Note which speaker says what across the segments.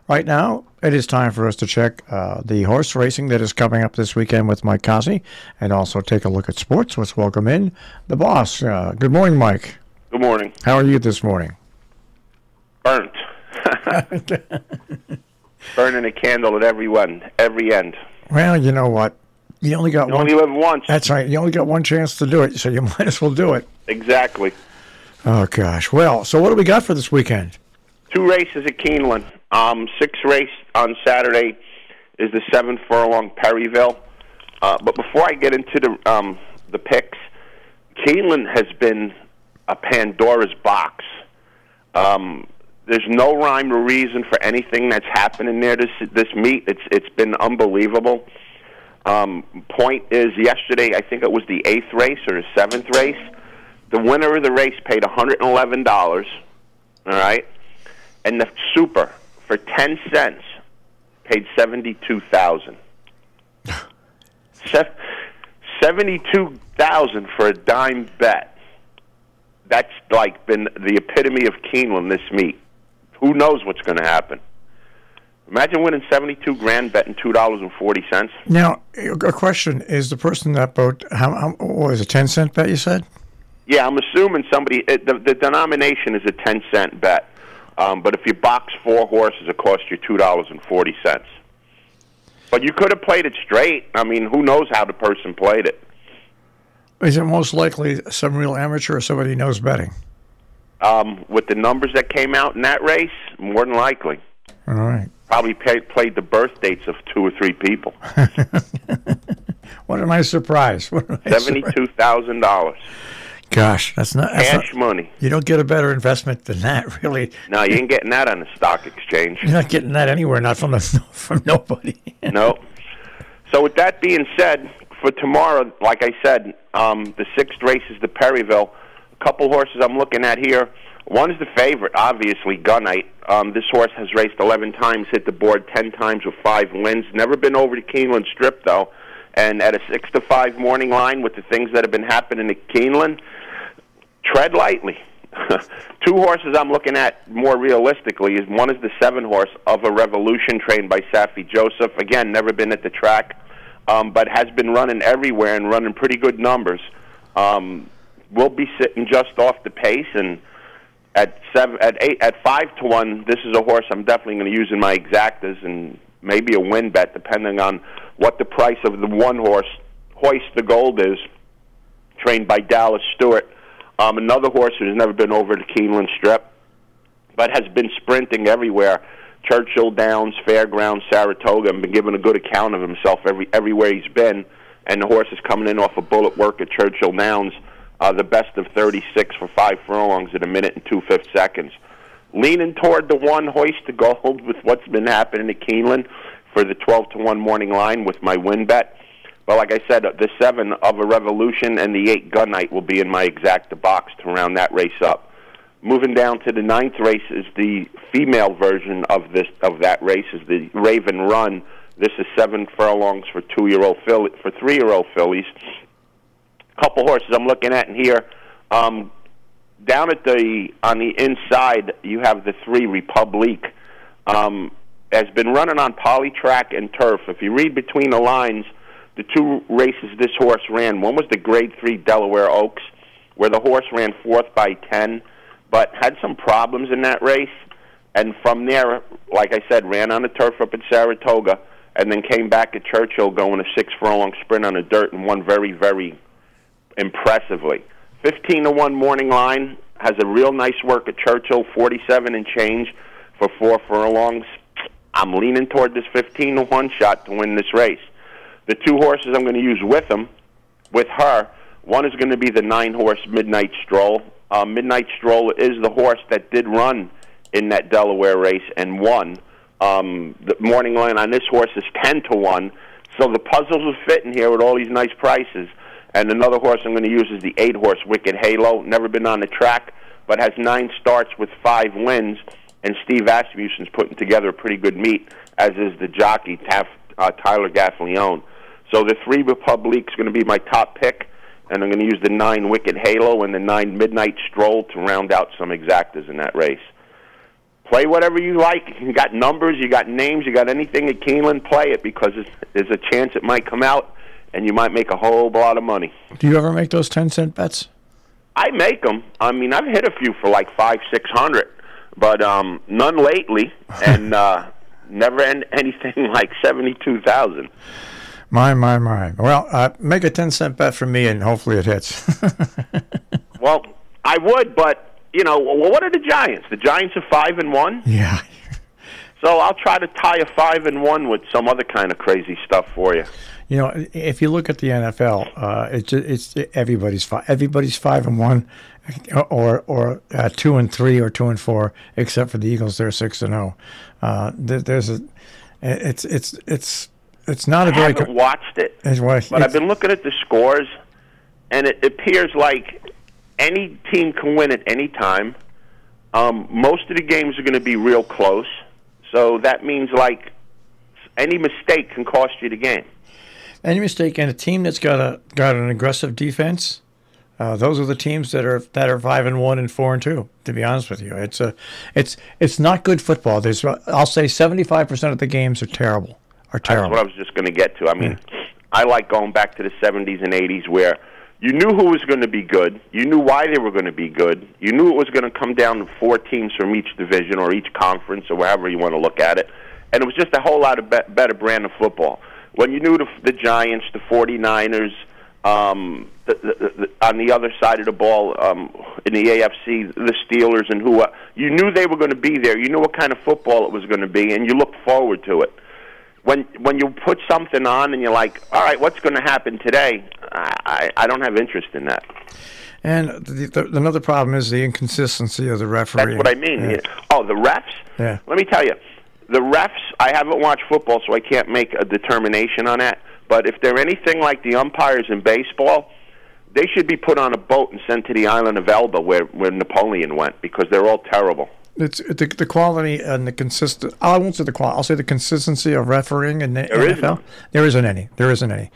Speaker 1: Right now, it is time for us to check the horse racing that is coming up this weekend with Mike Cossie, and also take a look at sports. Let's welcome in the boss. Good morning, Mike.
Speaker 2: Good morning.
Speaker 1: How are you this morning?
Speaker 2: Burnt. Burning a candle at every end.
Speaker 1: Well, you know what? You only
Speaker 2: live once.
Speaker 1: That's right. You only got one chance to do it, so you might as well do it.
Speaker 2: Exactly.
Speaker 1: Oh, gosh. Well, so what do we got for this weekend?
Speaker 2: 2 races at Keeneland. 6th race on Saturday is the 7 furlong Perryville. But before I get into the picks, Keeneland has been a Pandora's box. There's no rhyme or reason for anything that's happening there this meet. It's been unbelievable. Point is, yesterday, I think it was the 8th race or the 7th race. The winner of the race paid $111, all right? And the super, for 10 cents, paid $72,000. $72,000 for a dime bet. That's like been the epitome of Keeneland this meet. Who knows what's going to happen? Imagine winning $72,000 betting $2.40.
Speaker 1: Now, a question: is the person that boat? How was it? 10-cent bet? You said?
Speaker 2: Yeah, I'm assuming somebody. The denomination is a 10-cent bet, but if you box 4 horses, it costs you $2.40. But you could have played it straight. I mean, who knows how the person played it?
Speaker 1: Is it most likely some real amateur or somebody who knows betting?
Speaker 2: With the numbers that came out in that race, more than likely.
Speaker 1: All right.
Speaker 2: Probably played the birth dates of 2 or 3 people.
Speaker 1: What a nice surprise.
Speaker 2: $72,000.
Speaker 1: Gosh, that's not
Speaker 2: cash money.
Speaker 1: You don't get a better investment than that, really.
Speaker 2: No, you ain't getting that on the stock exchange.
Speaker 1: You're not getting that anywhere, not from nobody.
Speaker 2: No. So with that being said, for tomorrow, like I said, the 6th race is the Perryville. A couple horses I'm looking at here. One is the favorite, obviously, Gunite. This horse has raced 11 times, hit the board 10 times with 5 wins. Never been over to Keeneland Strip, though. And at a 6-5 morning line with the things that have been happening at Keeneland, tread lightly. 2 horses I'm looking at more realistically is one is the 7 horse of a Revolution trained by Safi Joseph. Again, never been at the track, but has been running everywhere and running pretty good numbers. We'll be sitting just off the pace, and at 5-1, this is a horse I'm definitely going to use in my exactas and maybe a win bet, depending on what the price of the 1 horse, Hoist the Gold, is, trained by Dallas Stewart. Another horse who's never been over the Keeneland Strip, but has been sprinting everywhere. Churchill Downs, Fairgrounds, Saratoga, and been giving a good account of himself everywhere he's been. And the horse is coming in off a bullet work at Churchill Downs, the best of 36 for 5 furlongs at 1 minute and 2/5 seconds. Leaning toward the 1 Hoist the Gold with what's been happening at Keeneland for the 12-1 morning line with my win bet. But like I said, the 7 of a Revolution and the 8 Gunite will be in my exacta box to round that race up. Moving down to the 9th race is the female version of that race, is the Raven Run. This is 7 furlongs for 3-year-old fillies. Couple horses I'm looking at in here. Down on the inside, you have the 3 Republique. Has been running on polytrack and turf. If you read between the lines, the 2 races this horse ran, one was the Grade 3 Delaware Oaks, where the horse ran 4th by 10, but had some problems in that race. And from there, like I said, ran on the turf up at Saratoga, and then came back at Churchill going a 6 furlong sprint on the dirt and won very, very impressively. 15-1 morning line, has a real nice work at Churchill, 47 and change for 4 furlongs. I'm leaning toward this 15-1 shot to win this race. The 2 horses I'm going to use with her, one is going to be the 9 horse Midnight Stroll. Midnight Stroll is the horse that did run in that Delaware race and won. The morning line on this horse is 10-1. So the puzzles are fitting here with all these nice prices. And another horse I'm going to use is the 8 horse Wicked Halo. Never been on the track, but has 9 starts with 5 wins. And Steve Asmussen's putting together a pretty good meet, as is the jockey Tyler Gaffalione. So the 3 Republique's going to be my top pick, and I'm going to use the 9 Wicked Halo and the 9 Midnight Stroll to round out some exactas in that race. play whatever you like. You got numbers, you got names, you got anything at Keeneland, play it because there's a chance it might come out and you might make a whole lot of money.
Speaker 1: Do you ever make those 10-cent bets?
Speaker 2: I make them. I mean, I've hit a few for like 500-600, but none lately, and never anything like 72,000.
Speaker 1: My. Well, make a 10-cent bet for me, and hopefully it hits.
Speaker 2: Well, I would, but what are the Giants? The Giants are 5-1.
Speaker 1: Yeah.
Speaker 2: So I'll try to tie a 5-1 with some other kind of crazy stuff for you.
Speaker 1: If you look at the NFL, it's everybody's 5-1, or 2-3 or 2-4, except for the Eagles. They're 6-0. It's not a very.
Speaker 2: I haven't watched it, but I've been looking at the scores, and it appears like any team can win at any time. Most of the games are going to be real close, so that means like any mistake can cost you the game.
Speaker 1: Any mistake, and a team that's got an aggressive defense, those are the teams that are 5-1 and 4-2. To be honest with you, it's not good football. I'll say 75% of the games are terrible.
Speaker 2: That's what I was just going to get to. I mean, I like going back to the 70s and 80s where you knew who was going to be good. You knew why they were going to be good. You knew it was going to come down to 4 teams from each division or each conference or however you want to look at it. And it was just a whole lot of better brand of football. When you knew the Giants, the 49ers, on the other side of the ball, in the AFC, the Steelers and you knew they were going to be there. You knew what kind of football it was going to be, and you looked forward to it. When you put something on and you're like, all right, what's going to happen today? I don't have interest in that.
Speaker 1: And another problem is the inconsistency of the referee.
Speaker 2: That's what I mean.
Speaker 1: Yeah.
Speaker 2: Oh, the refs?
Speaker 1: Yeah.
Speaker 2: Let me tell you, the refs, I haven't watched football, so I can't make a determination on that. But if they're anything like the umpires in baseball, they should be put on a boat and sent to the island of Elba where Napoleon went because they're all terrible.
Speaker 1: It's the quality and the consistent. I won't say the quality. I'll say the consistency of refereeing in the NFL. There isn't any.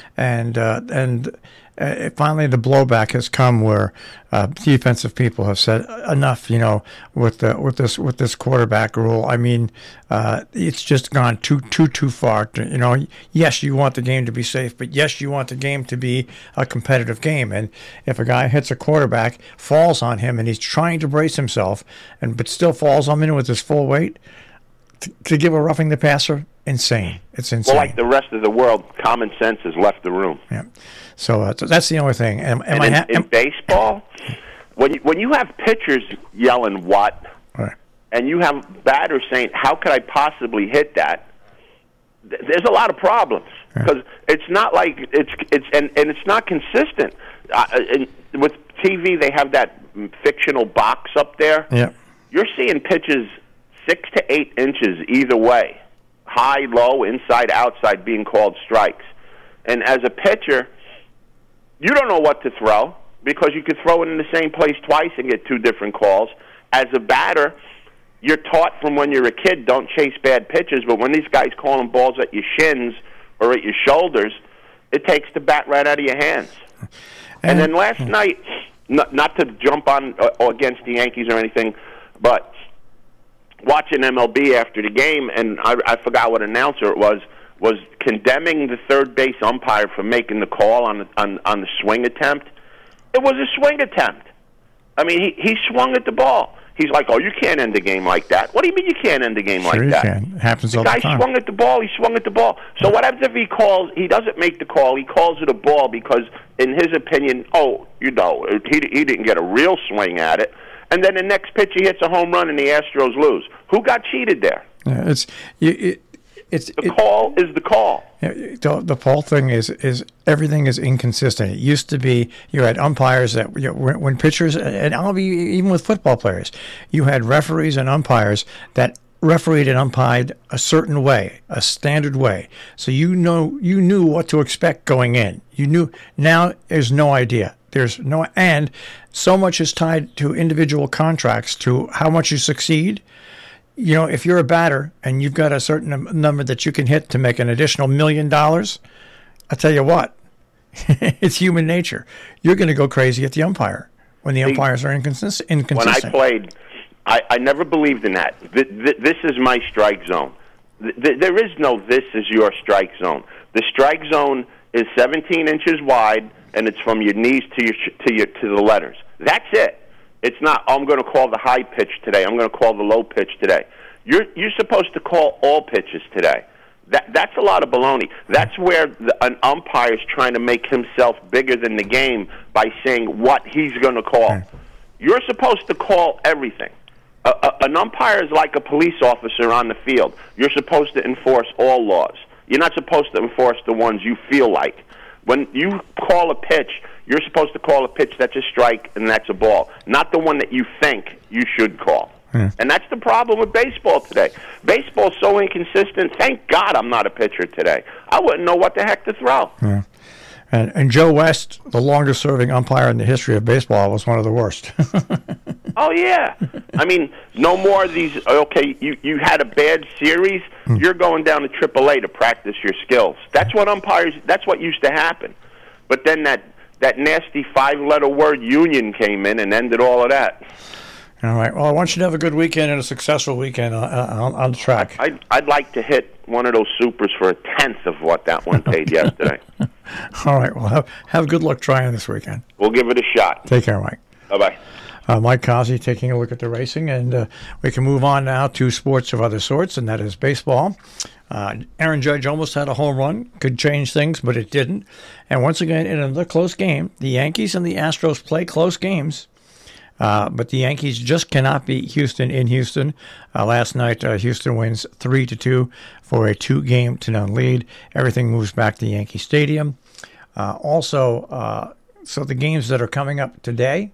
Speaker 1: And finally, the blowback has come where defensive people have said enough. With this quarterback rule. I mean, it's just gone too far. Yes, you want the game to be safe, but yes, you want the game to be a competitive game. And if a guy hits a quarterback, falls on him, and he's trying to brace himself, but still falls on him with his full weight, to give a roughing the passer, insane. It's insane.
Speaker 2: Well, like the rest of the world, common sense has left the room.
Speaker 1: Yeah. So that's the only thing.
Speaker 2: In baseball, when you have pitchers yelling "what,"
Speaker 1: right,
Speaker 2: and you have batters saying, "How could I possibly hit that?" There's a lot of problems because it's not like it's not consistent. With TV, they have that fictional box up there.
Speaker 1: Yeah,
Speaker 2: you're seeing pitches 6 to 8 inches either way, high, low, inside, outside, being called strikes. And as a pitcher, you don't know what to throw because you could throw it in the same place twice and get 2 different calls. As a batter, you're taught from when you're a kid, don't chase bad pitches, but when these guys calling balls at your shins or at your shoulders, it takes the bat right out of your hands. And then last night, not to jump on against the Yankees or anything, but watching MLB after the game, and I forgot what announcer it was condemning the third base umpire for making the call on the swing attempt. It was a swing attempt. I mean, he swung at the ball. He's like, "Oh, you can't end the game like that." What do you mean you can't end the game like that?
Speaker 1: Sure you can. It happens all the time.
Speaker 2: The guy swung at the ball. He swung at the ball. So what happens if he doesn't make the call? He calls it a ball because, in his opinion, he didn't get a real swing at it. And then the next pitch he hits a home run and the Astros lose. Who got cheated there?
Speaker 1: Yeah, the
Speaker 2: call is the call.
Speaker 1: The whole thing is everything is inconsistent. It used to be you had umpires that when pitchers, and I'll be even with football players, you had referees and umpires that refereed and umpired a certain way, a standard way. So you knew what to expect going in. You knew. Now there's no idea. And so much is tied to individual contracts to how much you succeed. If you're a batter and you've got a certain number that you can hit to make an additional $1 million, I'll tell you what, it's human nature. You're going to go crazy at the umpire when the umpires are inconsistent.
Speaker 2: When I played, I never believed in that. This is my strike zone. There is no this is your strike zone. The strike zone is 17 inches wide, and it's from your knees to the letters. That's it. It's not, I'm going to call the high pitch today. I'm going to call the low pitch today. You're supposed to call all pitches today. That's a lot of baloney. That's where an umpire is trying to make himself bigger than the game by saying what he's going to call. You're supposed to call everything. An umpire is like a police officer on the field. You're supposed to enforce all laws. You're not supposed to enforce the ones you feel like. When you call a pitch, you're supposed to call a pitch that's a strike and that's a ball, not the one that you think you should call. And that's the problem with baseball today. Baseball's so inconsistent. Thank God I'm not a pitcher today. I wouldn't know what the heck to throw.
Speaker 1: Yeah. And Joe West, the longest-serving umpire in the history of baseball, was one of the worst.
Speaker 2: Oh, yeah. I mean, no more of these, okay, you had a bad series, you're going down to AAA to practice your skills. That's what used to happen. But then that nasty 5-letter word union came in and ended all of that.
Speaker 1: All right. Well, I want you to have a good weekend and a successul weekend on the track.
Speaker 2: I'd like to hit one of those supers for 1/10 of what that one paid yesterday.
Speaker 1: All right. Well, have good luck trying this weekend.
Speaker 2: We'll give it a shot.
Speaker 1: Take care, Mike.
Speaker 2: Bye-bye.
Speaker 1: Mike Kazi taking a look at the racing, and we can move on now to sports of other sorts, and that is baseball. Aaron Judge almost had a home run. Could change things, but it didn't. And once again, in another close game, the Yankees and the Astros play close games. But the Yankees just cannot beat Houston in Houston. Last night, Houston wins 3-2 for a 2-0 lead. Everything moves back to Yankee Stadium. So the games that are coming up today,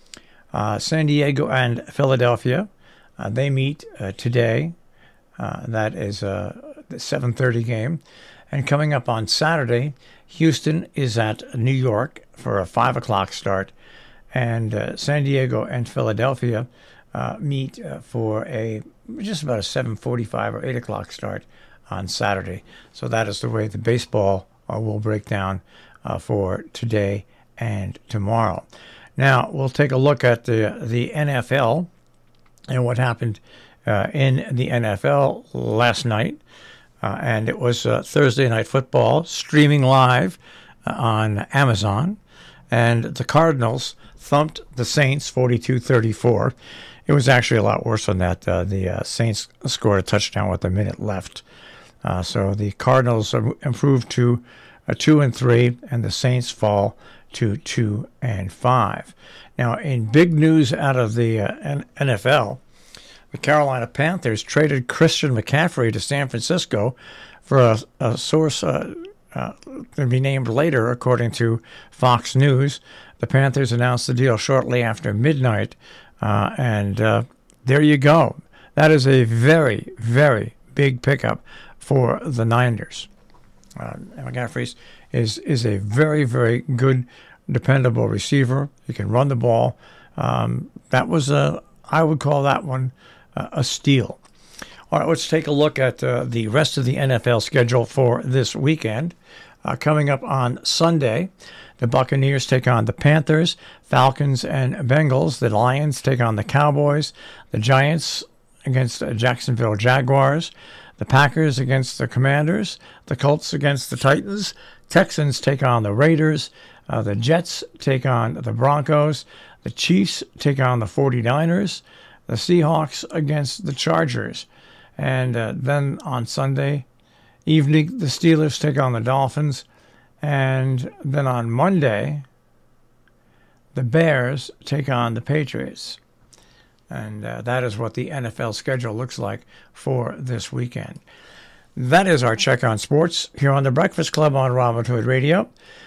Speaker 1: San Diego and Philadelphia, they meet today. That is the 7:30 game. And coming up on Saturday, Houston is at New York for a 5 o'clock start. And San Diego and Philadelphia meet for just about a 7:45 or 8 o'clock start on Saturday. So that is the way the baseball will break down for today and tomorrow. Now, we'll take a look at the NFL and what happened in the NFL last night. And it was Thursday Night Football streaming live on Amazon. And the Cardinals thumped the Saints 42-34. It was actually a lot worse than that. The Saints scored a touchdown with a minute left. So the Cardinals improved to 2-3, and the Saints fall to 2-5. Now, in big news out of the NFL, the Carolina Panthers traded Christian McCaffrey to San Francisco for a source to be named later, according to Fox News. The Panthers announced the deal shortly after midnight, and there you go. That is a very, very big pickup for the Niners. McCaffrey is a very, very good, dependable receiver. He can run the ball. That was I would call that one a steal. All right, let's take a look at the rest of the NFL schedule for this weekend. Coming up on Sunday, the Buccaneers take on the Panthers, Falcons and Bengals. The Lions take on the Cowboys, the Giants against Jacksonville Jaguars, the Packers against the Commanders, the Colts against the Titans, Texans take on the Raiders, the Jets take on the Broncos, the Chiefs take on the 49ers, the Seahawks against the Chargers. And then on Sunday evening, the Steelers take on the Dolphins. And then on Monday, the Bears take on the Patriots. And that is what the NFL schedule looks like for this weekend. That is our check on sports here on the Breakfast Club on Robin Hood Radio.